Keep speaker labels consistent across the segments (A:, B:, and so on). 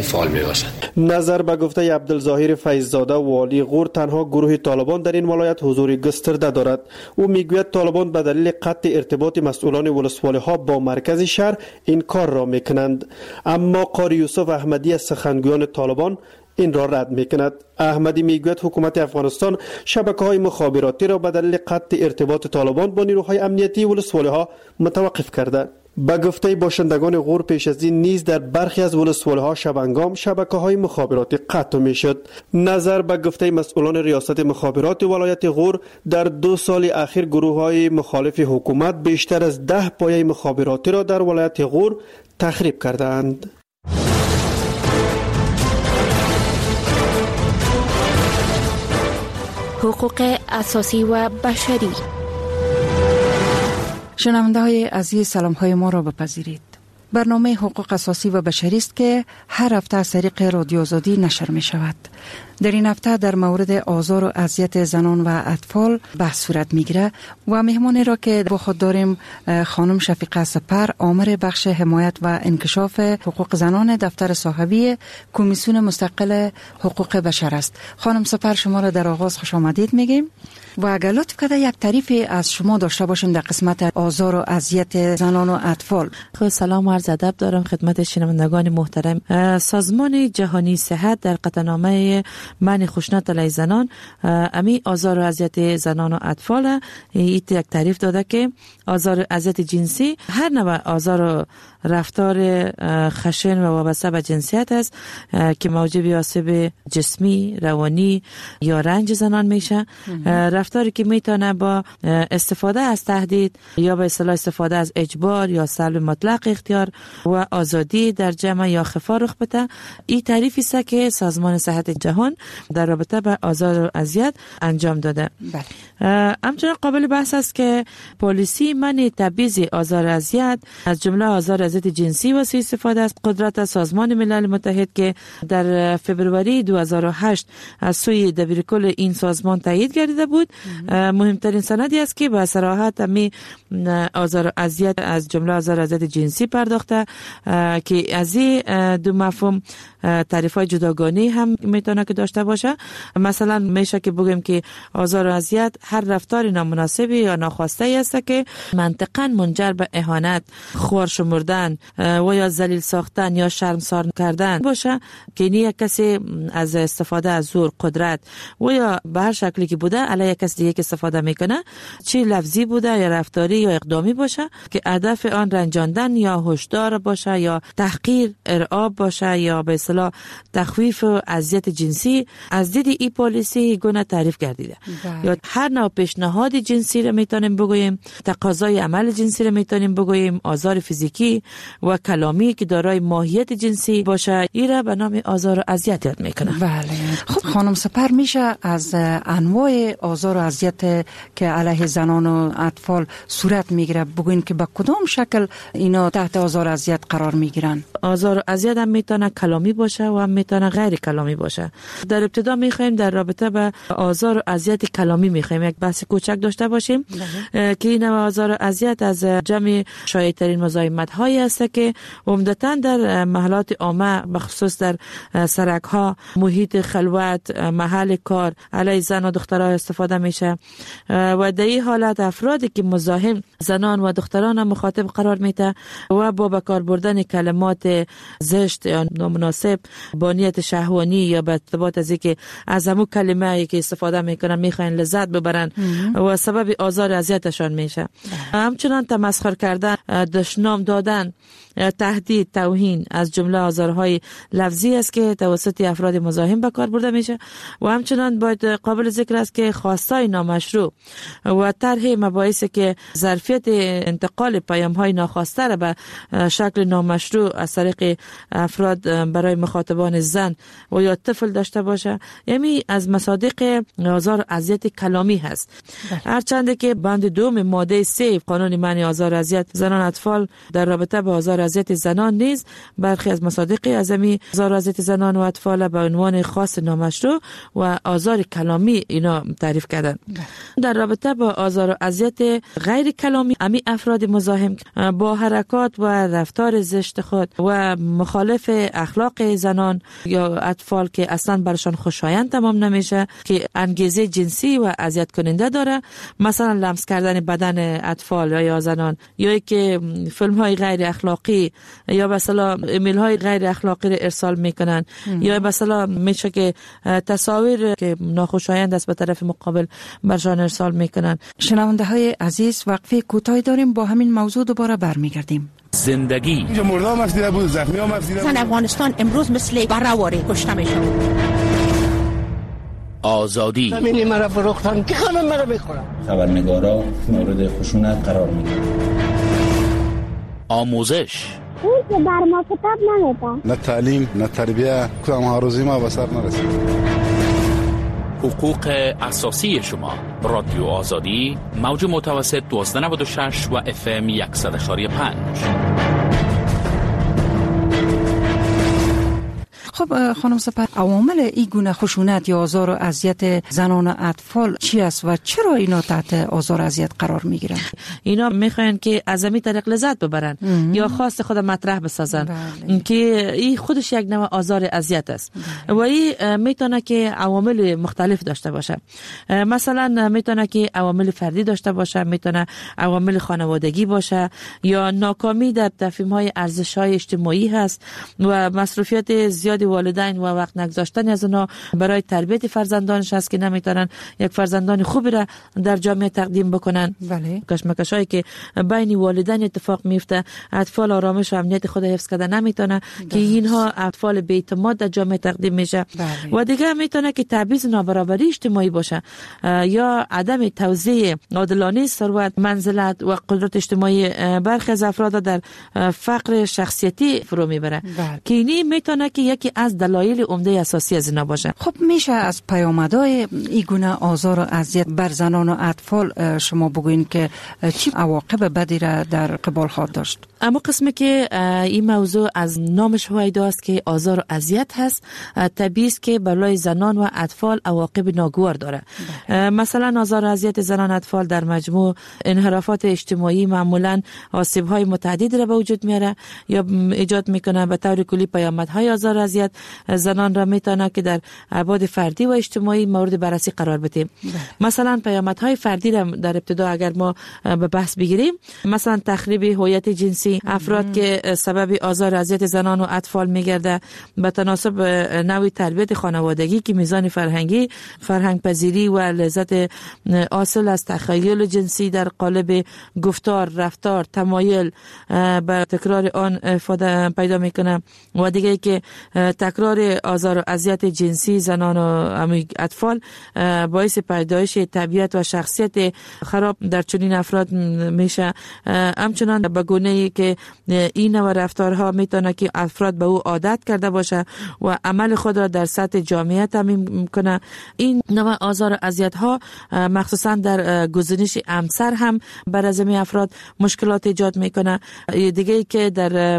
A: فعال میباشند.
B: نظر به گفته عبدالظاهر فیضزاده والی غور، تنها گروه طالبان در این ولایت حضور گسترده دارد. او میگوید طالبان به دلیل قطع ارتباط مسئولان ولسوالی ها با مرکز شهر این کار را میکنند. اما قاری یوسف احمدی از سخنگویان طالبان این را رد میکند. احمدی میگوید حکومت افغانستان شبکه‌های مخابراتی را به دلیل قطع ارتباط طالبان با نیروهای امنیتی ولسوالی ها متوقف کرده. به گفته باشندگان غور پیش از این نیز در برخی از ولسوالی ها شبانگام شبکه‌های مخابراتی قطع میشد. نظر به گفته مسئولان ریاست مخابرات ولایت غور، در 2 سال اخیر گروه‌های مخالف حکومت بیشتر از 10 پایه مخابراتی را در ولایت غور تخریب کردند.
C: حقوق اساسی و بشری.
D: شنونده های عزیز، سلام های ما را بپذیرید. برنامه حقوق اساسی و بشری است که هر هفته از طریق رادیو آزادی نشر می شود. در این هفته در مورد آزار و اذیت زنان و اطفال بحث صورت می گیره و مهمانی را که با خود داریم خانم شفیقه سپر، آمر بخش حمایت و انکشاف حقوق زنان دفتر صاحبی کمیسیون مستقل حقوق بشر است. خانم سپر، شما را در آغاز خوش آمدید میگیم و اگر لطف کرده یک تعریفی از شما داشته باشیم در قسمت آزار و اذیت زنان و اطفال.
E: خب سلام و عرض ادب دارم خدمت شنوندگان محترم. سازمان جهانی صحت در قطعنامه منع خشونت علیه زنان امی آزار و اذیت زنان و اطفال یک تعریف داده که آزار و اذیت جنسی هر نوع آزار و رفتار خشن و وابسته به جنسیت است که موجب آسیب جسمی، روانی یا رنج زنان میشه. رفتاری که میتونه با استفاده از تهدید یا به اصطلاح استفاده از اجبار یا سلب مطلق اختیار و آزادی در جمع یا خفا رخ بده. این تعریفی است که سازمان صحت جهان در رابطه با آزار و اذیت انجام داده. همچنین قابل بحث است که پالیسی منع تبعیض آزار و اذیت از جمله آزار و اذیت جنسی و سوء استفاده است قدرت سازمان ملل متحد که در فبروری 2008 از سوی دبیرکل این سازمان تایید گردیده بود. مهمترین سندی است که با صراحت می آزار و اذیت از جمله آزار و اذیت جنسی پرداخته که از این دو مفهوم تعریف‌های جداگانه هم میتونه که داشته باشه. مثلا میشه که بگیم که آزار و اذیت هر رفتار نامناسب یا ناخواسته است که منطقاً منجر به اهانت، خوار شمردن و یا ذلیل ساختن یا شرمسار کردن باشه که یک کسی از استفاده از زور، قدرت و یا به هر شکلی که بوده علیه کسی دیگه استفاده میکنه، چه لفظی بوده یا رفتاری یا اقدامی باشه که هدف آن رنجاندن یا هشدار باشه یا تحقیر، ارعاب باشه یا به اصطلاح تخویف و اذیت جنسی. از دید این پالیسی گونه تعریف گردیده. یا هر نوع پیشنهاد جنسی رو میتونیم بگوییم، تقاضای عمل جنسی رو میتونیم بگوییم، آزار فیزیکی و کلامی که دارای ماهیت جنسی باشه، این را به نام آزار و اذیت یاد میکنه.
D: بله. خب خانم سپر، میشه از انواع آزار و اذیت که علیه زنان و اطفال صورت میگیره بگوین که به کدام شکل اینا تحت آزار و اذیت قرار میگیرن؟
E: آزار و اذیت هم میتونه کلامی باشه و هم میتونه غیر کلامی باشه. در ابتدا میخوایم در رابطه با آزار و اذیت کلامی میخوایم یک بحث کوچک داشته باشیم که این آزار و اذیت از جمع شایع‌ترین مزاحمت هایی است که عمدتاً در محلات عامه بخصوص در سرک ها، محیط خلوت، محل کار علیه زن و دخترها استفاده میشه و در این حالت افرادی که مزاحم زنان و دختران مخاطب قرار میده و با کار بردن کلمات زشت یا نامناسب با نیت شهوانی یا به ارتباط از اینکه از همون کلمه‌ای که استفاده میکنن میخواین لذت ببرن و سبب آزار و اذیتشان میشه. همچنان تمسخر کردن، دشنام دادن، تهدید، توهین از جمله آزارهای لفظی است که توسط افراد مزاحم به کار برده میشه و همچنان باید قابل ذکر است که خواستای نامشروع و طرح مباحثی که ظرفیت انتقال پیام‌های ناخواسته را به شکل نامشروع از طریق افراد برای مخاطبان زن و یا طفل داشته باشه، یعنی از مصادیق آزار و اذیت کلامی هست. هرچند که بند 2 ماده 3 قانون منع آزار و اذیت زنان و اطفال در رابطه رابطه با آزار و اذیت زنان نیز برخی از مصادیق از آزار و اذیت زنان و اطفال به عنوان خاص نامشروع و آزار کلامی اینا تعریف کردن. در رابطه با آزار و اذیت غیر کلامی، افراد مزاحم با حرکات و رفتار زشت خود و مخالف اخلاق زنان یا اطفال که اصلا برشان خوشایند تمام نمیشه، که انگیزه جنسی و اذیت کننده داره، مثلا لمس کردن بدن اطفال یا زنان، یا که فیلم های غیر اخلاقی یا مثلا ایمیل های غیر اخلاقی را ارسال میکنن، یا مثلا میشه که تصاویر که ناخوشایند است به طرف مقابل برشان ارسال میکنن.
D: شنونده های عزیز، وقفه کوتاهی داریم، با همین موضوع دوباره برمیگردیم.
A: زندگی
F: اینجا مردام افزیده بود، زخمی هم افزیده بود.
G: افغانستان امروز مثل برهواری کشته میشه.
A: آزادی
H: زمینی مرا فروختن که خانم مرا بخورم.
I: خبرنگارا مورد خشونت قرار میگیرن.
A: آموزش
J: اون که بر ما کتاب نمیده.
F: نه تعلیم نه تربیه، کدام هاروزی ما به سر نرسید.
A: حقوق اساسی شما. رادیو آزادی، موج متوسط 1296 و FM 100.5.
D: خب خانم سپر، عوامل این گونه خشونت یا آزار و اذیت زنان و اطفال چی است و چرا اینا تحت آزار و اذیت قرار میگیرن؟
E: اینا میخواین که از همین طریق لذت ببرن یا خواست خود مطرح بسازن، که این خودش یک نوع آزار و اذیت است. و این میتونه که عوامل مختلف داشته باشه. مثلا میتونه که عوامل فردی داشته باشه، میتونه عوامل خانوادگی باشه، یا ناکامی در تفهیم‌های ارزش‌های اجتماعی هست و مصروفیت زیاد والدین و وقت نگذاشتن از اونا برای تربیت فرزندانش هست که نمیتونن یک فرزندان خوبی را در جامعه تقدیم بکنن.
D: بله.
E: کشمکشایی که بین والدین اتفاق میفته، اطفال آرامش و امنیت خود حفظ کرده نمیتونه، که اینها اطفال بی‌اعتماد در جامعه تقدیم میشه.
D: بله.
E: و دیگه میتونه که تبعیض نابرابری اجتماعی باشه، یا عدم توزیع عادلانه ثروت، منزلت و قدرت اجتماعی برخی از افراد در فقر شخصیتی فرو میبره، که اینی میتونه که یکی از دلایل عمده اساسی از اینا باشه.
D: خب میشه از پیامدهای این گونه آزار و اذیت بر زنان و اطفال شما بگوین که چی عواقب بدی را در قبال خواهد داشت؟
E: اما قسمی که این موضوع از نامش هویدا است که آزار و اذیت هست، طبیعی است که برای زنان و اطفال عواقب ناگوار داره. مثلا آزار و اذیت زنان و اطفال در مجموع انحرافات اجتماعی معمولا آسیب‌های متعددی را به وجود میاره یا ایجاد میکنه. به طور کلی پیامدهای آزار و اذیت زنان را میتونه که در ابعاد فردی و اجتماعی مورد بررسی قرار بدیم. مثلا پیامدهای فردی را در ابتدا اگر ما به بحث بگیریم، مثلا تخریب هویت جنسی، افراد که سبب آزار و اذیت زنان و اطفال میگرده به تناسب نوع تربیت خانوادگی که میزان فرهنگی، فرهنگ پذیری و لذت حاصل از تخیل جنسی در قالب گفتار، رفتار، تمایل به تکرار آن افاده پیدا میکنه. و دیگه که تکرار آزار و اذیت جنسی زنان و اطفال باعث پیدایش طبیعت و شخصیت خراب در چنین افراد میشه. همچنان به گونه‌ای که این نوع رفتارها میتونه که افراد به او عادت کرده باشه و عمل خود را در سطح جامعه تامین کنه. این نوع آزار و اذیت ها مخصوصا در گزینش همسر هم بر از این افراد مشکلات ایجاد میکنه. دیگه ای که در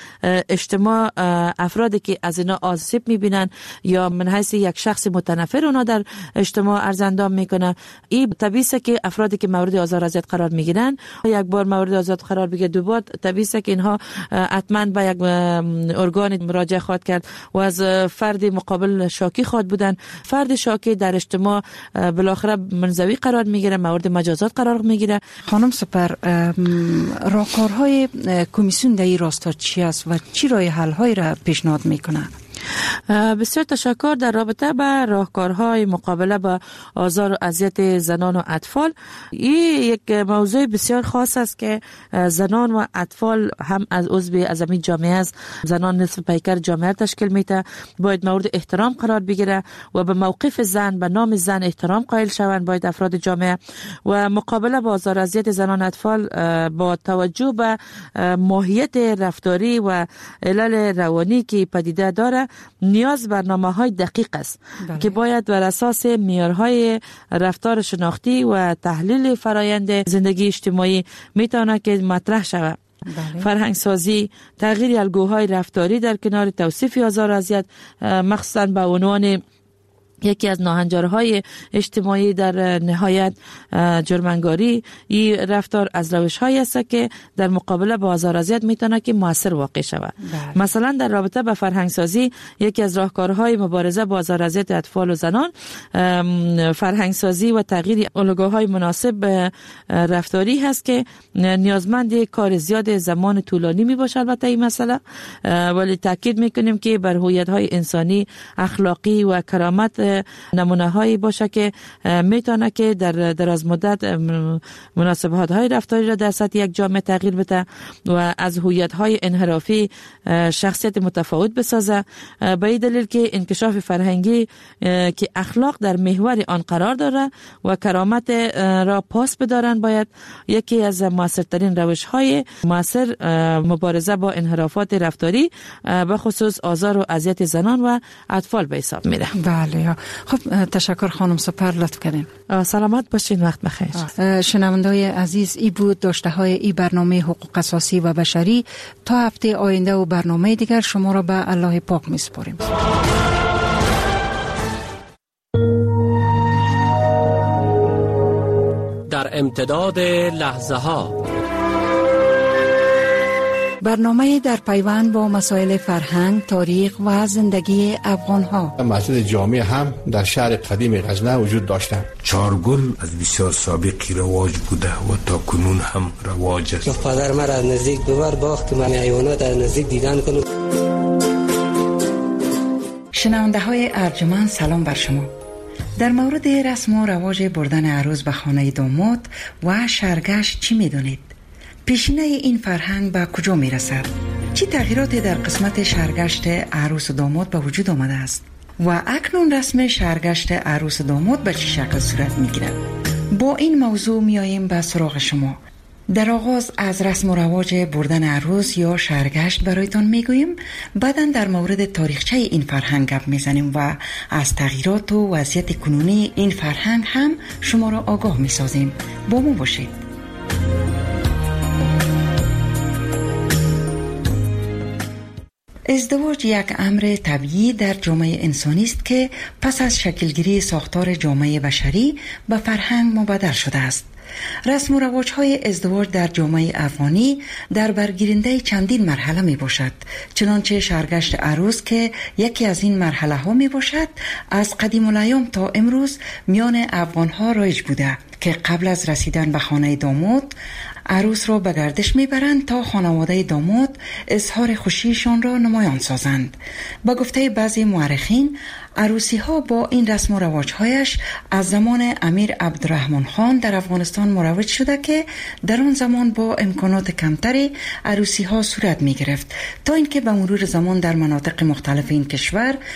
E: اجتماع افرادی که از اینا آسیب میبینن یا من حیث یک شخص متنفر اونا در اجتماع ارزندام میکنه. این طبیعیه که افرادی که مورد آزار و اذیت قرار میگیرن، یک بار مورد آزار قرار بگیره، دو بار طبیعیه که اینها حتما به یک ارگان مراجعه خواهد کرد و از فرد مقابل شاکی خواهد بودن. فرد شاکی در اجتماع بالاخره منزوی قرار میگیره، مورد مجازات قرار میگیره.
D: خانم سپر، راهکارهای کمیسیون در این راستا چی است و چی راه حل‌هایی را پیشنهاد میکنه؟
E: بسیار تشکر. در رابطه با راهکارهای مقابله با آزار و اذیت زنان و اطفال، این یک موضوع بسیار خاص است که زنان و اطفال هم از عضو از این جامعه است. زنان نصف پیکر جامعه تشکیل میده، باید مورد احترام قرار بگیره و به موقف زن، به نام زن احترام قائل شوند باید افراد جامعه. و مقابله با آزار و اذیت زنان و اطفال با توجه به ماهیت رفتاری و علل روانی که پدیده داره، نیاز برنامه‌های دقیق است. بله. که باید بر اساس معیارهای رفتار شناختی و تحلیل فرایند زندگی اجتماعی میتونه که مطرح شود. فرهنگ سازی، تغییر الگوهای رفتاری در کنار توصیف آزار و اذیت، مخصوصا به عنوان یکی از ناهنجارهای اجتماعی در نهایت جرم‌انگاری، این رفتار از روش‌هایی است که در مقابله با آزار و اذیت میتونه که موثر واقع شود. مثلا در رابطه با فرهنگ سازی، یکی از راهکارهای مبارزه با آزار و اذیت اطفال و زنان فرهنگ سازی و تغییر الگوهای مناسب رفتاری هست که نیازمند کار زیاد زمان طولانی می باشه. البته این مسئله، ولی تاکید میکنیم که بر هویت‌های انسانی، اخلاقی و کرامت نمونه هایی باشه که میتونه که در دراز مدت مناسبات های رفتاری را در سطح یک جامعه تغییر بده و از هویت های انحرافی شخصیت متفاوت بسازه. به این دلیل که انکشاف فرهنگی که اخلاق در محور آن قرار داره و کرامت را پاس بدارن باید یکی از موثرترین روش های موثر مبارزه با انحرافات رفتاری به خصوص آزار و اذیت زنان و اطفال به حساب میره.
D: بله. خب تشکر خانم، سپر لطف کردین.
E: سلامت باشین، وقت بخیر.
D: شنونده‌های عزیز، ای بود داشته های ای برنامه حقوق اساسی و بشری. تا هفته آینده و برنامه دیگر شما را به الله پاک میسپاریم.
K: در امتداد لحظه ها،
D: برنامه در پیوند با مسائل فرهنگ، تاریخ و زندگی افغان ها.
L: مسجد جامع هم در شهر قدیم غزنه وجود داشتند.
M: چارگل از بسیار سابقی رواج بوده و تا کنون هم رواج است.
N: پدر مرا از نزدیک ببر باخت که من حیوانات از نزدیک دیدن کنم.
D: شنونده های ارجمند، سلام بر شما. در مورد رسم و رواج بردن عروس به خانه داماد و شرگشت چی میدونید؟ پیشینه این فرهنگ به کجا می رسد؟ چه تغییراتی در قسمت شرگشت عروس و داماد به وجود آمده است؟ و اکنون رسم شرگشت عروس و داماد به چه شکل صورت می گیرد؟ با این موضوع می آییم به سراغ شما. در آغاز از رسم و رواج بردن عروس یا شرگشت برایتان می گوییم، بعداً در مورد تاریخچه این فرهنگ گپ می زنیم و از تغییرات و وضعیت کنونی این فرهنگ هم شما را آگاه می سازیم. با ما باشید. ازدواج یک امر طبیعی در جامعه انسانی است که پس از شکلگیری ساختار جامعه بشری به فرهنگ مبدل شده است. رسم و رواج‌های ازدواج در جامعه افغانی در برگیرنده چندین مرحله می باشد. چنانچه شرگشت عروس که یکی از این مرحله ها می باشد، از قدیم الایام تا امروز میان افغان‌ها رایج بوده که قبل از رسیدن به خانه داماد عروس را به گردش میبرند تا خانواده داماد اظهار خوشیشان را نمایان سازند. با گفته بعضی مورخین، عروسی ها با این رسم و رواجهایش از زمان امیر عبدالرحمن خان در افغانستان مروج شده که در آن زمان با امکانات کمتری عروسی ها صورت می گرفت تا اینکه به مرور زمان در مناطق مختلف این کشور